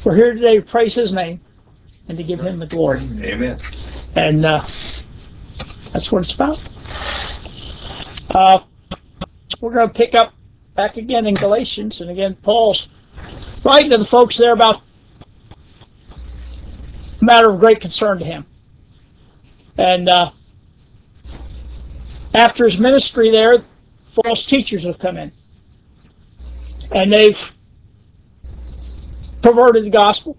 We're here today to praise His name and to give Him the glory. Amen. And that's what it's about. We're going to pick up back again in Galatians, and again Paul's writing to the folks there about a matter of great concern to him. And after his ministry there, false teachers have come in, and they've perverted the gospel.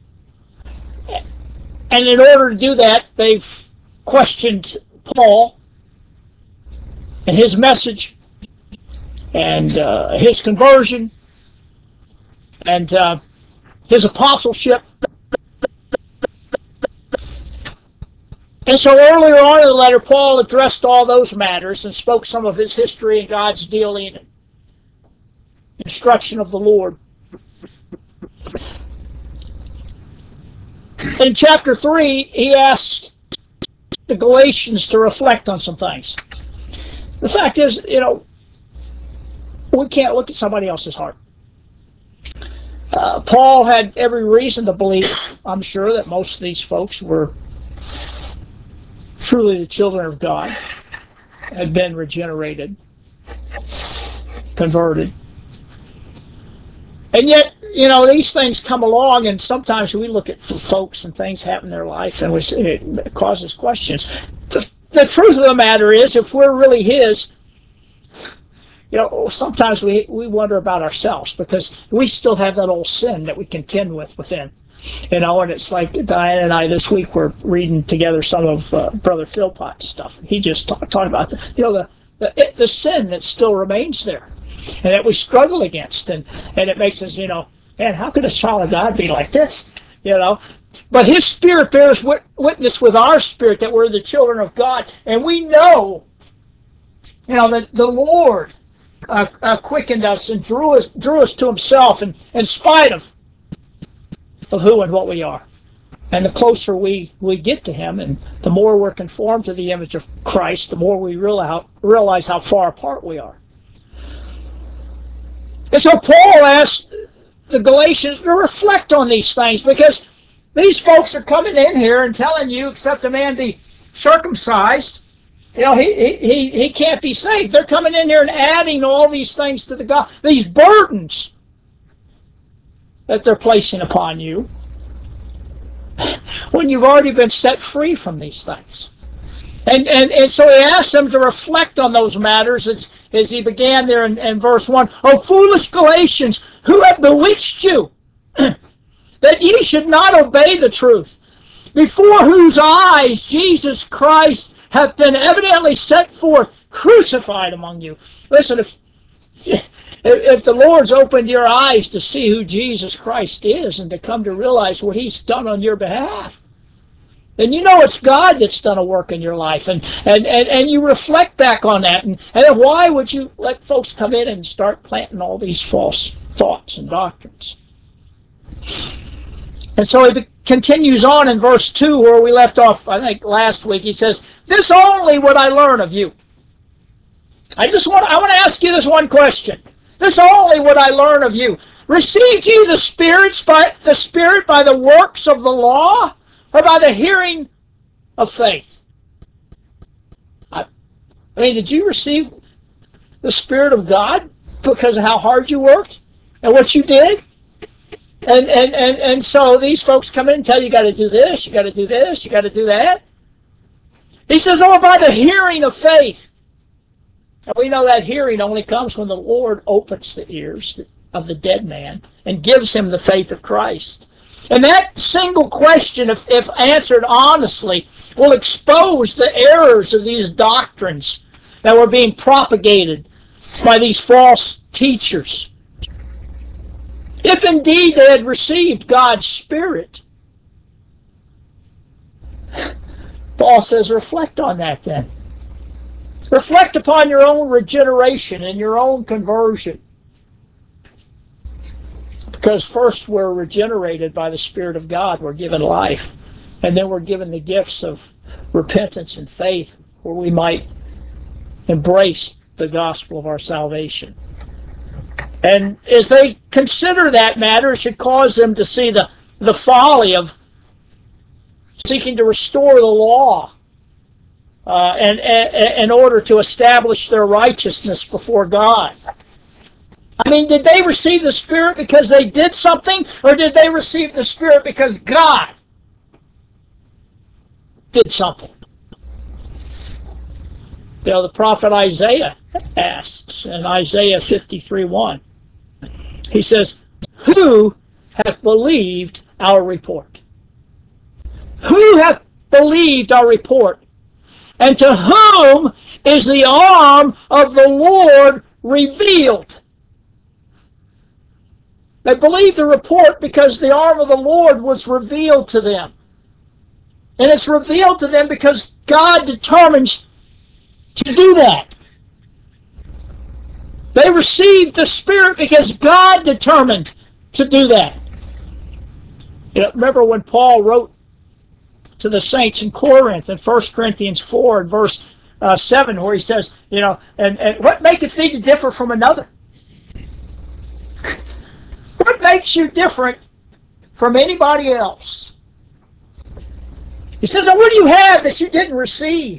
And in order to do that, they've questioned Paul and his message and his conversion and his apostleship. And so earlier on in the letter, Paul addressed all those matters and spoke some of his history and God's dealing and instruction of the Lord. In chapter 3, he asked the Galatians to reflect on some things. The fact is, we can't look at somebody else's heart. Paul had every reason to believe, I'm sure, that most of these folks were truly the children of God, had been regenerated, converted. And yet, these things come along, and sometimes we look at folks and things happen in their life, and it causes questions. The truth of the matter is, if we're really His, sometimes we wonder about ourselves, because we still have that old sin that we contend with within. And it's like Diane and I this week were reading together some of Brother Philpott's stuff. He just talked about the sin that still remains there, and that we struggle against, and it makes us, man, how could a child of God be like this? But His Spirit bears witness with our spirit that we're the children of God, and we know, that the Lord quickened us and drew us to Himself, and in spite of who and what we are. And the closer we get to Him, and the more we're conformed to the image of Christ, the more we realize how far apart we are. And so Paul asked the Galatians to reflect on these things, because these folks are coming in here and telling you, except a man be circumcised, he can't be saved. They're coming in here and adding all these things to the God, these burdens that they're placing upon you, when you've already been set free from these things. And so he asked them to reflect on those matters as he began there in verse 1. O foolish Galatians, who have bewitched you, that ye should not obey the truth, before whose eyes Jesus Christ hath been evidently set forth, crucified among you. Listen, if the Lord's opened your eyes to see who Jesus Christ is and to come to realize what He's done on your behalf, then it's God that's done a work in your life, and you reflect back on that, and then why would you let folks come in and start planting all these false thoughts and doctrines? And so he continues on in verse 2 where we left off, I think, last week. He says, this only would I learn of you. I want to ask you this one question. This only would I learn of you. Received ye the Spirit by the works of the law, or by the hearing of faith? I mean, did you receive the Spirit of God because of how hard you worked and what you did? And so these folks come in and tell you, you got to do this, you got to do this, you got to do that. He says, or by the hearing of faith. And we know that hearing only comes when the Lord opens the ears of the dead man and gives him the faith of Christ. And that single question, if answered honestly, will expose the errors of these doctrines that were being propagated by these false teachers. If indeed they had received God's Spirit, Paul says, reflect on that then. Reflect upon your own regeneration and your own conversion. Because first we're regenerated by the Spirit of God. We're given life. And then we're given the gifts of repentance and faith where we might embrace the gospel of our salvation. And as they consider that matter, it should cause them to see the the folly of seeking to restore the law in order to establish their righteousness before God. I mean, did they receive the Spirit because they did something, or did they receive the Spirit because God did something? You know, the prophet Isaiah asks in Isaiah 53:1. He says, "Who hath believed our report?" Who hath believed our report? And to whom is the arm of the Lord revealed? They believed the report because the arm of the Lord was revealed to them. And it's revealed to them because God determines to do that. They received the Spirit because God determined to do that. You know, remember when Paul wrote to the saints in Corinth in 1 Corinthians 4 and verse 7, where he says, you know, and what maketh thee to differ from another? What makes you different from anybody else? He says, what do you have that you didn't receive?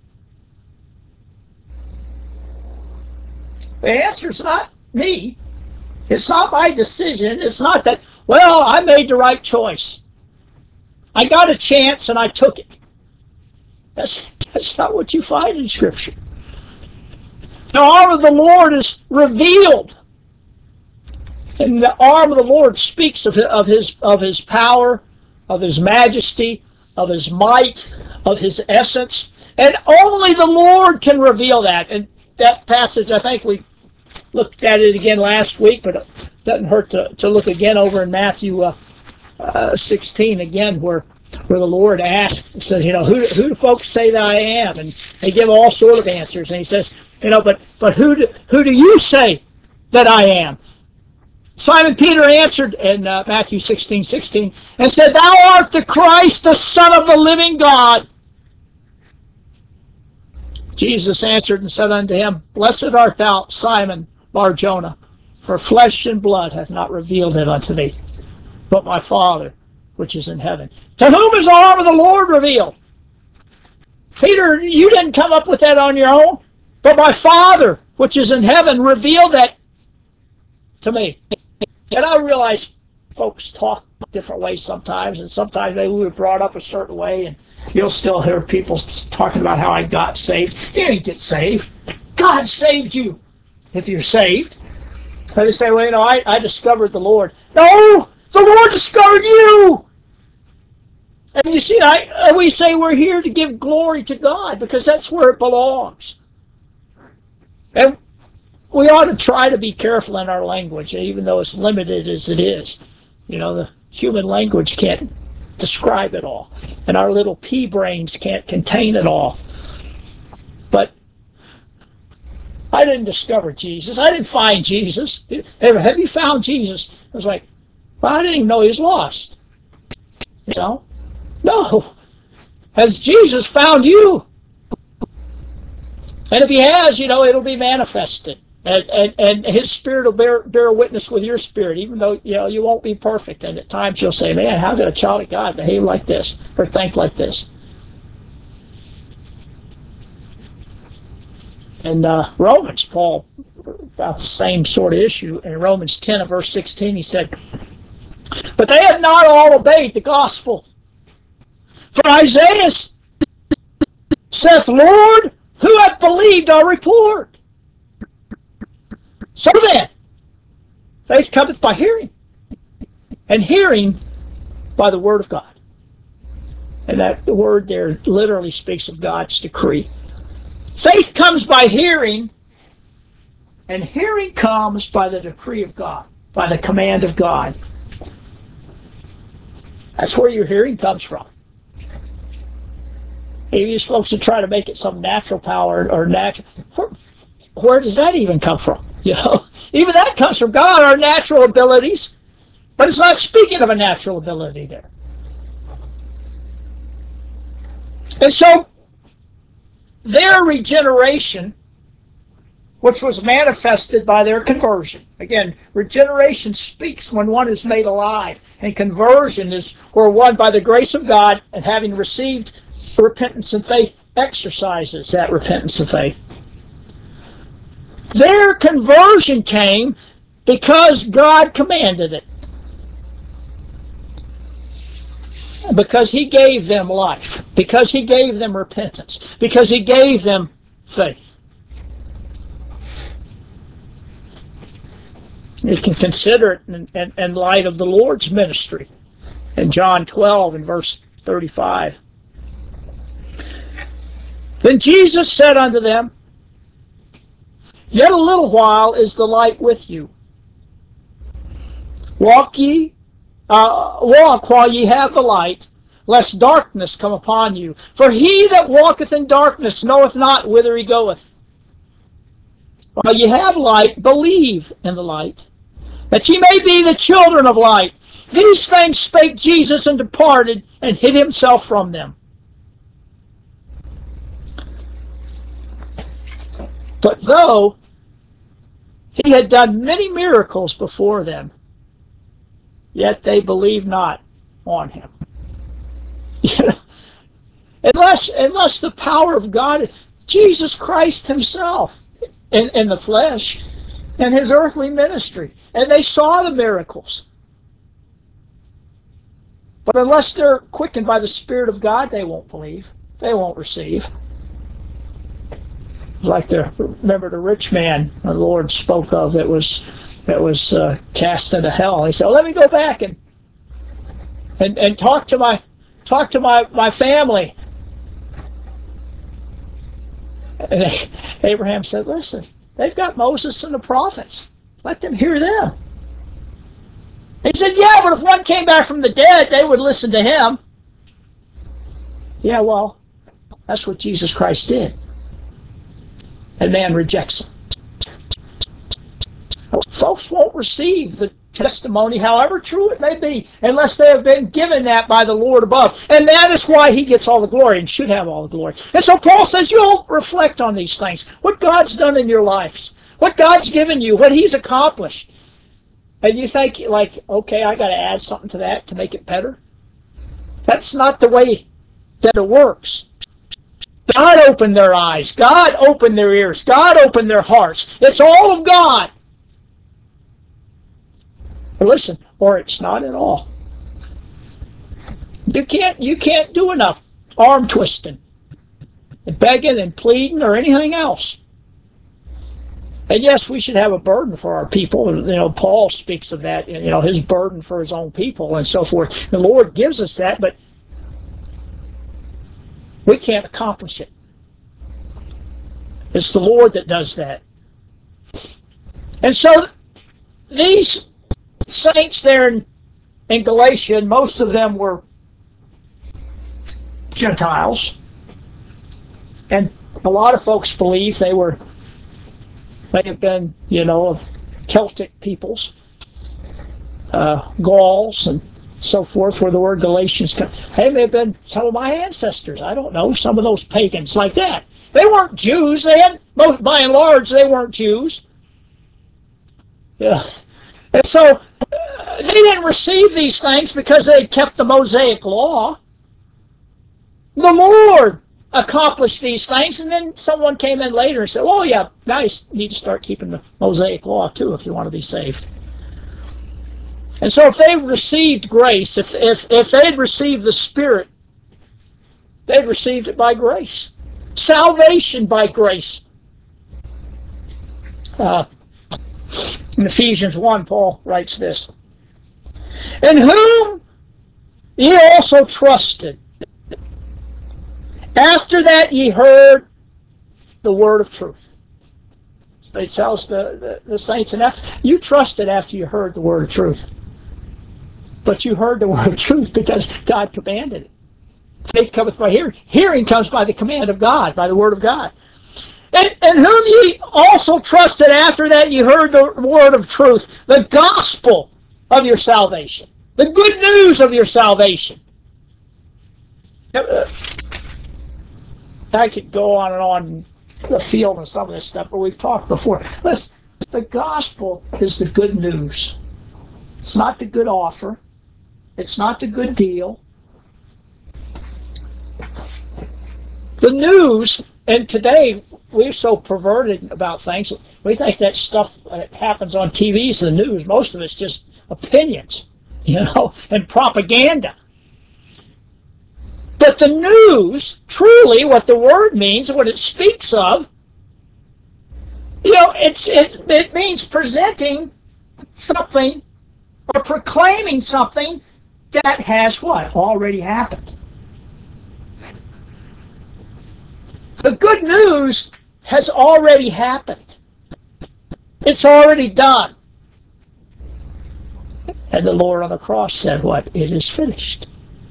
The answer's not me. It's not my decision. It's not that, well, I made the right choice. I got a chance and I took it. That's not what you find in Scripture. The arm of the Lord is revealed. And the arm of the Lord speaks of his power, of his majesty, of his might, of his essence. And only the Lord can reveal that. And that passage, I think we looked at it again last week, but it doesn't hurt to look again over in Matthew 16 again, where the Lord asks, says, you know, who do folks say that I am? And they give all sort of answers. And he says, you know, but who do you say that I am? Simon Peter answered in Matthew 16:16 and said, Thou art the Christ, the Son of the living God. Jesus answered and said unto him, Blessed art thou, Simon Bar-Jonah, for flesh and blood hath not revealed it unto thee, but my Father which is in heaven. To whom is the arm of the Lord revealed? Peter, you didn't come up with that on your own, but my Father which is in heaven revealed that to me. And I realize folks talk different ways sometimes, and sometimes maybe we were brought up a certain way, and you'll still hear people talking about how I got saved. You didn't get saved. God saved you if you're saved. They say, well, you know, I discovered the Lord. No, the Lord discovered you. And you see, we say we're here to give glory to God because that's where it belongs. And we ought to try to be careful in our language, even though it's limited as it is. You know, the human language can't describe it all, and our little pea brains can't contain it all. But I didn't discover Jesus. I didn't find Jesus. Have you found Jesus? I was like, well, I didn't even know he was lost. You know? No. Has Jesus found you? And if he has, you know, it'll be manifested. And his spirit will bear witness with your spirit, even though, you know, you won't be perfect. And at times you'll say, man, how could a child of God behave like this or think like this? In Romans, Paul, about the same sort of issue. In Romans 10 and verse 16, he said, But they have not all obeyed the gospel. For Isaiah saith, Lord, who hath believed our report? So then, faith cometh by hearing, and hearing by the word of God. And that the word there literally speaks of God's decree. Faith comes by hearing, and hearing comes by the decree of God, by the command of God. That's where your hearing comes from. Maybe these folks that try to make it some natural power or natural, where does that even come from? You know, even that comes from God, our natural abilities, but it's not speaking of a natural ability there. And so their regeneration which was manifested by their conversion. Again, regeneration speaks when one is made alive, and conversion is where one, by the grace of God, and having received repentance and faith, exercises that repentance and faith. Their conversion came because God commanded it. Because He gave them life. Because He gave them repentance. Because He gave them faith. You can consider it in light of the Lord's ministry in John 12 and verse 35. Then Jesus said unto them, Yet a little while is the light with you. Walk while ye have the light, lest darkness come upon you. For he that walketh in darkness knoweth not whither he goeth. While ye have light, believe in the light, that ye may be the children of light. These things spake Jesus, and departed, and hid himself from them. But though he had done many miracles before them, yet they believed not on him. Unless the power of God, Jesus Christ himself in the flesh, in his earthly ministry, and they saw the miracles. But unless they're quickened by the Spirit of God, they won't believe. They won't receive. Like remember the rich man the Lord spoke of that was cast into hell. He said, "Let me go back and talk to my family." And Abraham said, "Listen, they've got Moses and the prophets. Let them hear them." He said, "Yeah, but if one came back from the dead, they would listen to him." Yeah, well, that's what Jesus Christ did. And man rejects him. Folks won't receive the testimony, however true it may be, unless they have been given that by the Lord above. And that is why he gets all the glory and should have all the glory. And so Paul says, you'll reflect on these things. What God's done in your lives. What God's given you. What he's accomplished. And you think, like, okay, I got to add something to that to make it better. That's not the way that it works. God opened their eyes. God opened their ears. God opened their hearts. It's all of God. But listen, or it's not at all. You can't do enough arm twisting, and begging and pleading or anything else. And yes, we should have a burden for our people. You know, Paul speaks of that. You know, his burden for his own people and so forth. The Lord gives us that, but we can't accomplish it. It's the Lord that does that. And so these saints there in Galatia, most of them were Gentiles. And a lot of folks believe they have been, of Celtic peoples, Gauls and so forth, where the word Galatians comes. They may have been some of my ancestors. I don't know, some of those pagans like that. They weren't Jews. By and large, they weren't Jews. Yeah. And so they didn't receive these things because they kept the Mosaic law. The Lord accomplished these things, and then someone came in later and said, "Oh yeah, now you need to start keeping the Mosaic law too if you want to be saved." And so if they received grace, if they'd received the Spirit, they'd received it by grace. Salvation by grace. In Ephesians 1, Paul writes this, "In whom ye also trusted, after that ye heard the word of truth." So he tells the saints, and you trusted after you heard the word of truth. But you heard the word of truth because God commanded it. Faith cometh by hearing. Hearing comes by the command of God, by the word of God. And whom ye also trusted after that ye heard the word of truth, the gospel of your salvation, the good news of your salvation. I could go on and on the field and some of this stuff, but we've talked before. Listen, the gospel is the good news. It's not the good offer. It's not the good deal. The news, and today we're so perverted about things. We think that stuff that happens on TV is the news. Most of it's just opinions, and propaganda. But the news, truly, what the word means, what it speaks of, it means presenting something or proclaiming something that has what? Already happened. The good news has already happened. It's already done. And the Lord on the cross said what? It is finished.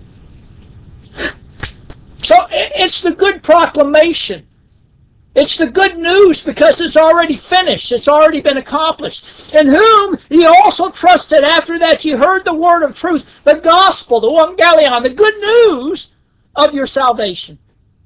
So it's the good proclamation. It's the good news because it's already finished. It's already been accomplished. In whom ye also trusted after that ye heard the word of truth, the gospel, the evangelion, the good news of your salvation.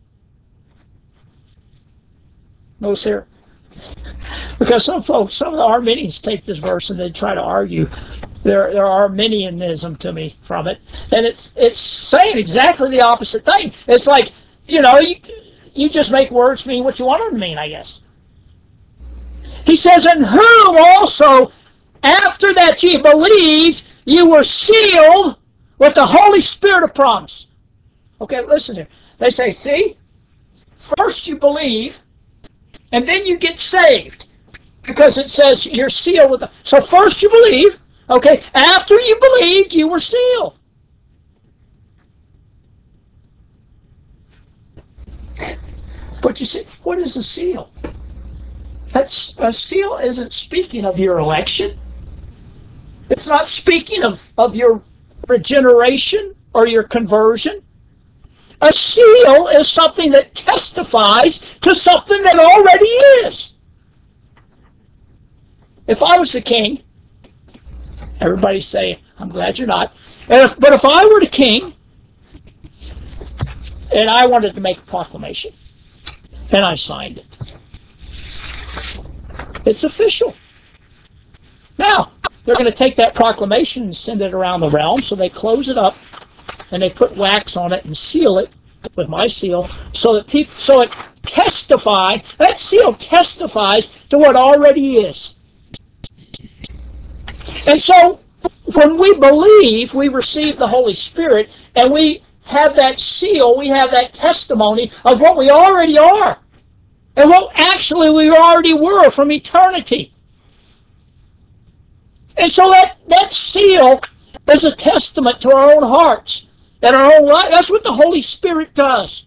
Notice here. Because some folks, some of the Arminians take this verse and they try to argue their Arminianism to me from it. And it's saying exactly the opposite thing. It's like, you just make words mean what you want them to mean, I guess. He says, in whom also, after that ye believed, you were sealed with the Holy Spirit of promise. Okay, listen here. They say, see, first you believe, and then you get saved. Because it says you're sealed with the... So first you believe, okay, after you believed, you were sealed. But you see, what is a seal? A seal isn't speaking of your election. It's not speaking of your regeneration or your conversion. A seal is something that testifies to something that already is. If I was the king, everybody say, I'm glad you're not. But if I were the king, and I wanted to make a proclamation, and I signed it, it's official. Now, they're going to take that proclamation and send it around the realm, so they close it up, and they put wax on it and seal it with my seal, so that that seal testifies to what already is. And so, when we believe, we receive the Holy Spirit, and we have that seal, we have that testimony of what we already are, and what actually we already were from eternity. And so that seal is a testament to our own hearts and our own life. That's what the Holy Spirit does.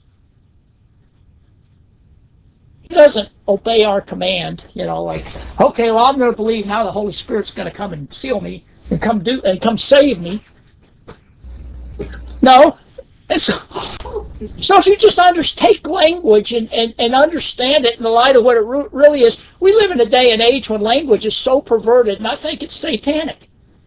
He doesn't obey our command, like, okay, well, I'm going to believe now the Holy Spirit's going to come and seal me and come save me. No. So if you just take language and understand it in the light of what it really is, we live in a day and age when language is so perverted, and I think it's satanic.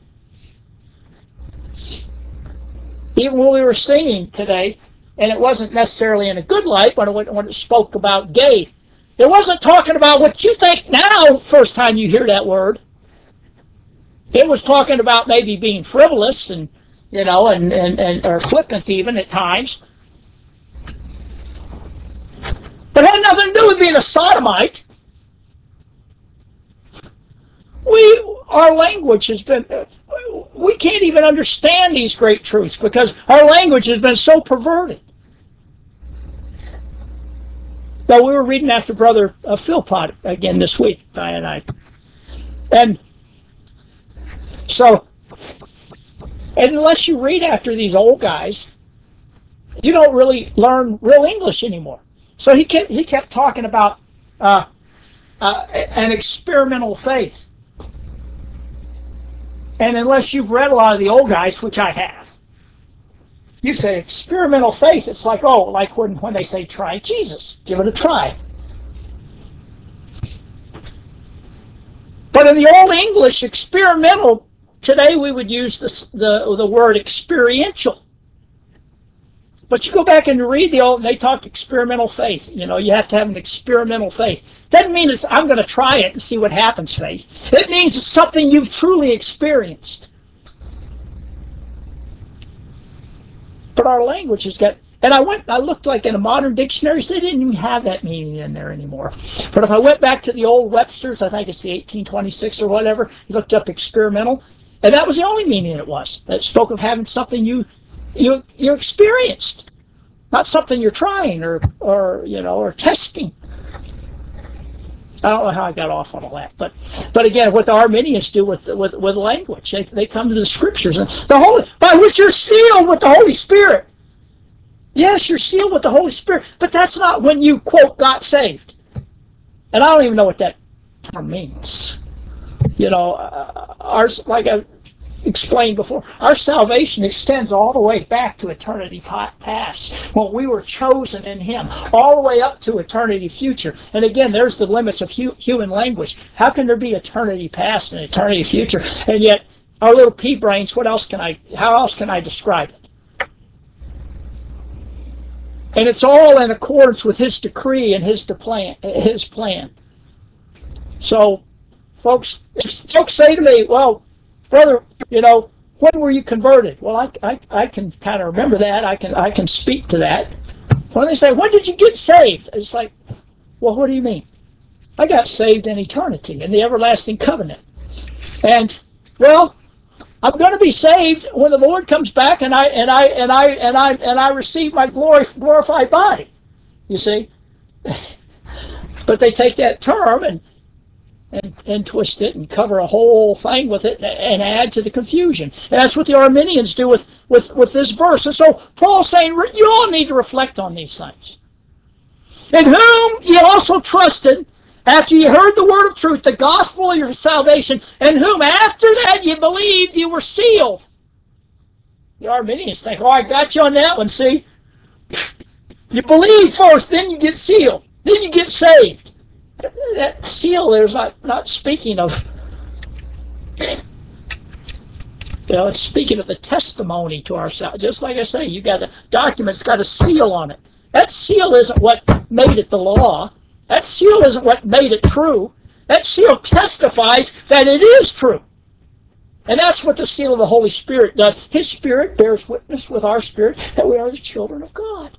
Even when we were singing today, and it wasn't necessarily in a good light when it spoke about gay, it wasn't talking about what you think now first time you hear that word. It was talking about maybe being frivolous and or flippant even at times. But it had nothing to do with being a sodomite. Our language has been... We can't even understand these great truths because our language has been so perverted. Well, we were reading after Brother Philpott again this week, Diane and I. And so, unless you read after these old guys, you don't really learn real English anymore. So he kept talking about an experimental faith. And unless you've read a lot of the old guys, which I have, you say experimental faith, it's like, like when they say try Jesus, give it a try. But in the Old English, experimental, today we would use the word experiential. But you go back and you read the old, and they talk experimental faith. You know, you have to have an experimental faith. Doesn't mean it's, I'm going to try it and see what happens faith. It means it's something you've truly experienced. But our language has got, and I looked like in a modern dictionary, they didn't even have that meaning in there anymore. But if I went back to the old Webster's, I think it's the 1826 or whatever, you looked up experimental, and that was the only meaning it was. That spoke of having something you experienced, not something you're trying or testing. I don't know how I got off on all that, but again, what the Arminians do with language, they come to the Scriptures and the Holy, by which you're sealed with the Holy Spirit. Yes, you're sealed with the Holy Spirit, but that's not when you, quote, got saved. And I don't even know what that term means. You know, ours, like I explained before, our salvation extends all the way back to eternity past, when we were chosen in Him, all the way up to eternity future. And again, there's the limits of human language. How can there be eternity past and eternity future? And yet, our little pea brains, how else can I describe it? And it's all in accordance with His decree and His plan. So, folks, if folks say to me, well, brother, you know, when were you converted? Well, I can kind of remember that. I can speak to that. When they say, when did you get saved? It's like, well, what do you mean? I got saved in eternity, in the everlasting covenant. And, well, I'm going to be saved when the Lord comes back and I receive my glorified body. You see? But they take that term and twist it and cover a whole thing with it and add to the confusion. And that's what the Arminians do with this verse. And so Paul's saying, you all need to reflect on these things. In whom ye also trusted, after you heard the word of truth, the gospel of your salvation, and whom after that you believed, you were sealed. The Arminians think, oh, I got you on that one, see? You believe first, then you get sealed. Then you get saved. That seal there is not speaking of, it's speaking of the testimony to ourselves. Just like I say, you got a document's got a seal on it. That seal isn't what made it the law. That seal isn't what made it true. That seal testifies that it is true. And that's what the seal of the Holy Spirit does. His Spirit bears witness with our spirit that we are the children of God.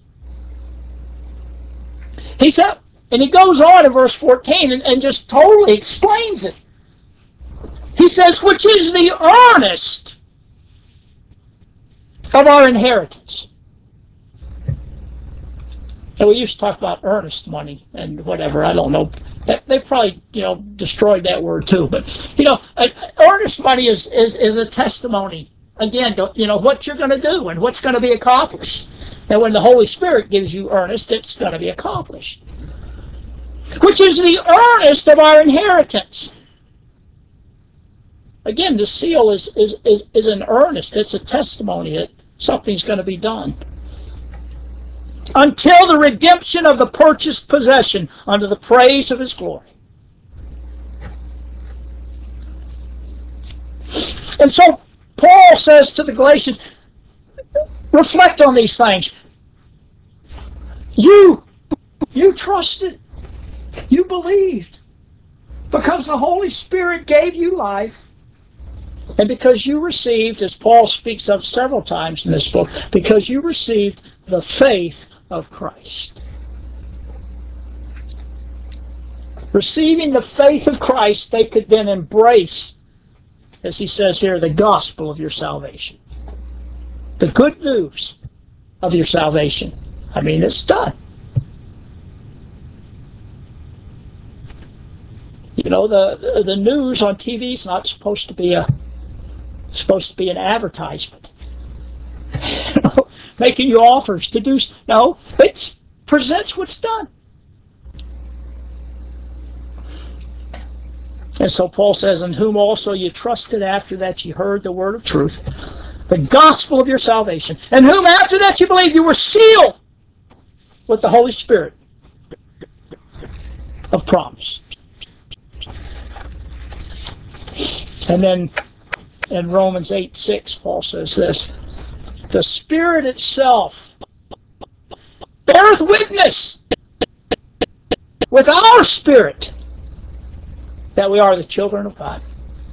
He said, and he goes on in verse 14 and just totally explains it. He says, which is the earnest of our inheritance. And we used to talk about earnest money and whatever. I don't know. They probably, destroyed that word too. But, earnest money is a testimony. Again, what you're going to do and what's going to be accomplished. And when the Holy Spirit gives you earnest, it's going to be accomplished. Which is the earnest of our inheritance. Again, the seal is an earnest. It's a testimony that something's going to be done. Until the redemption of the purchased possession unto the praise of His glory. And so Paul says to the Galatians, reflect on these things. You trusted. You believed. Because the Holy Spirit gave you life. And because you received, as Paul speaks of several times in this book, because you received the faith of Christ. Receiving the faith of Christ, they could then embrace, as he says here, the gospel of your salvation. The good news of your salvation. I mean, it's done. The news on TV is not supposed to be an advertisement. Making you offers to do. No, it presents what's done. And so Paul says, in whom also you trusted after that you heard the word of truth, the gospel of your salvation, and whom after that you believed, you were sealed with the Holy Spirit of promise. And then in Romans 8:6, Paul says this, the Spirit itself beareth witness with our spirit that we are the children of God.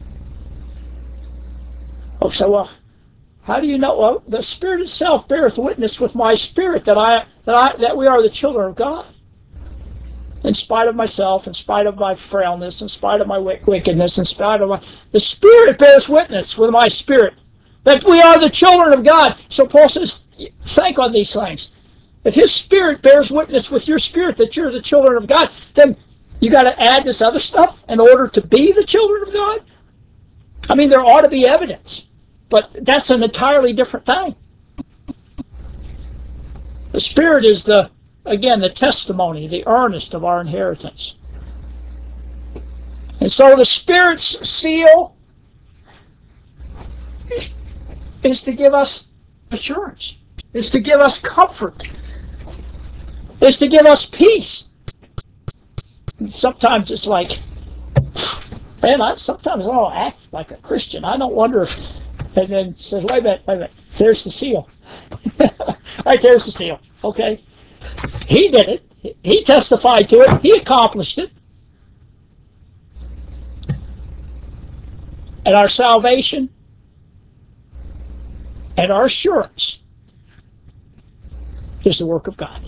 Oh, so well, how do you know? Well, the Spirit itself beareth witness with my spirit that we are the children of God. In spite of myself, in spite of my frailness, in spite of my wickedness, in spite of the Spirit bears witness with my spirit that we are the children of God. So Paul says, think on these things. If His Spirit bears witness with your spirit that you're the children of God, then you got to add this other stuff in order to be the children of God? I mean, there ought to be evidence, but that's an entirely different thing. The Spirit is again, the testimony, the earnest of our inheritance. And so the Spirit's seal is to give us assurance, is to give us comfort, is to give us peace. And sometimes it's like, man, sometimes I don't act like a Christian. I don't wonder if, and then says, wait a minute, there's the seal. Right, there's the seal. Okay. He did it. He testified to it. He accomplished it. And our salvation and our assurance is the work of God.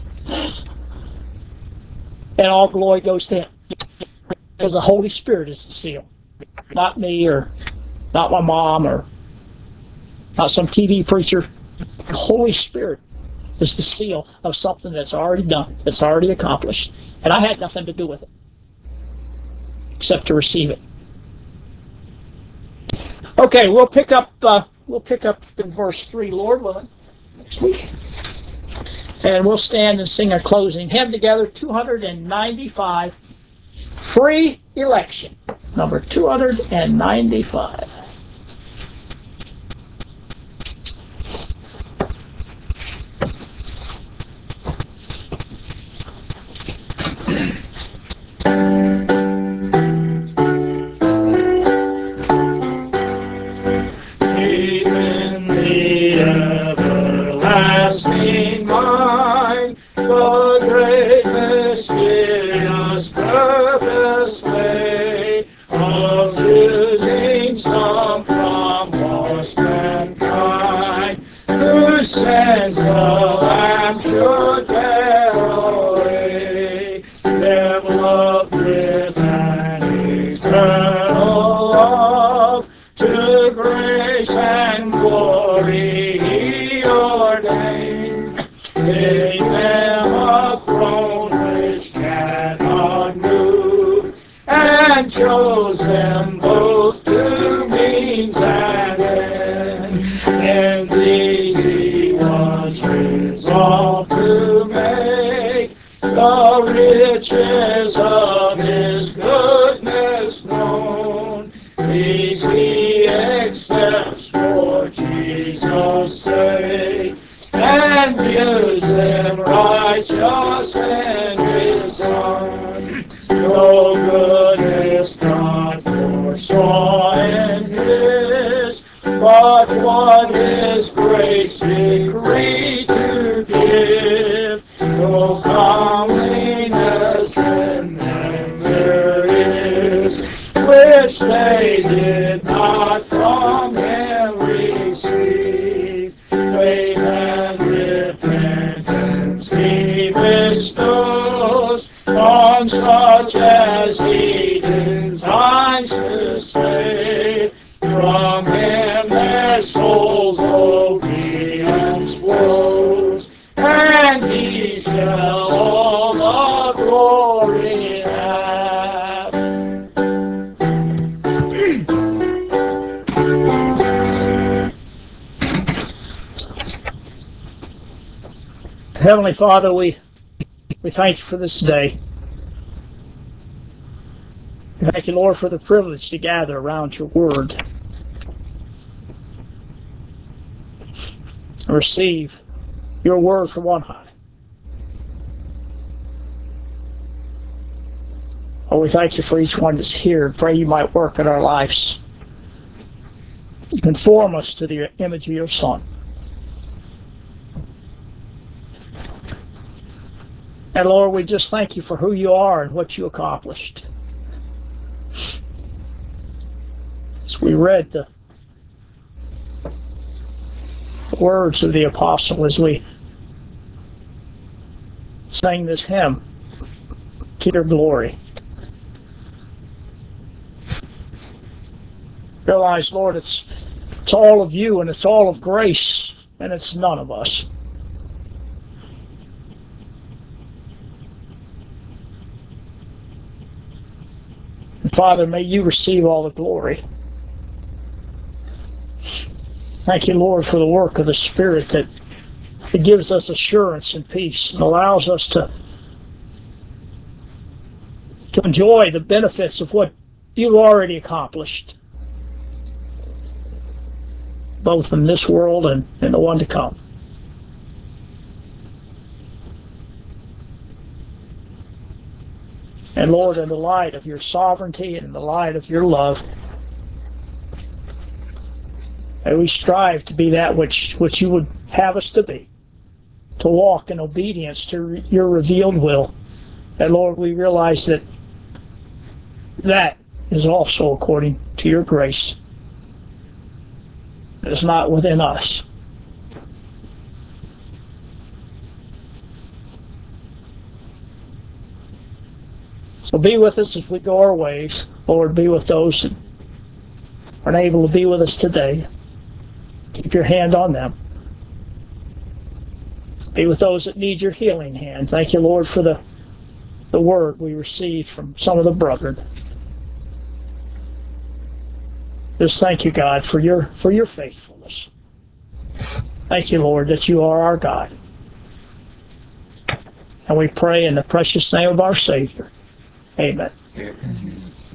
And all glory goes to Him. Because the Holy Spirit is the seal. Not me, or not my mom, or not some TV preacher. The Holy Spirit is the seal of something that's already done, that's already accomplished. And I had nothing to do with it, except to receive it. Okay, we'll pick up in verse 3, Lord willing, next week. And we'll stand and sing a closing hymn together, 295, Free Election, number 295. Everlasting mind, the great mysterious purpose lay of choosing some from lost mankind, whose sins the Lamb should bear away, them loved with an eternal love, to grace and glory He ordained. Gave them a throne which cannot move, and chose them both to means and end. And these He was resolved to make the riches of His goodness known. These He accepts for Jesus' sake, and views them righteous in His Son. No goodness God foresaw in His, but what His grace decreed to give. No comeliness in them there is, which they did not from Him receive. Faith and repentance He bestows on such as He designs to save. From Him their souls' obedience flows, and He shall all the glory have. Heavenly Father, we thank You for this day. We thank You, Lord, for the privilege to gather around Your Word and receive Your Word from on high. Oh, we thank You for each one that's here. Pray You might work in our lives. Conform us to the image of Your Son. And Lord, we just thank you for who you are and what you accomplished. As we read the words of the apostle, as we sang this hymn, to your glory. Realize, Lord, it's all of you and it's all of grace and it's none of us. And Father, may you receive all the glory. Thank you, Lord, for the work of the Spirit that it gives us assurance and peace and allows us to enjoy the benefits of what you've already accomplished, both in this world and in the one to come. And Lord, in the light of your sovereignty and in the light of your love, may we strive to be that which you would have us to be, to walk in obedience to your revealed will. And Lord, we realize that that is also according to your grace. It is not within us. So be with us as we go our ways. Lord, be with those that aren't able to be with us today. Keep your hand on them. Be with those that need your healing hand. Thank you, Lord, for the word we received from some of the brethren. Just thank you, God, for your faithfulness. Thank you, Lord, that you are our God. And we pray in the precious name of our Savior. Amen.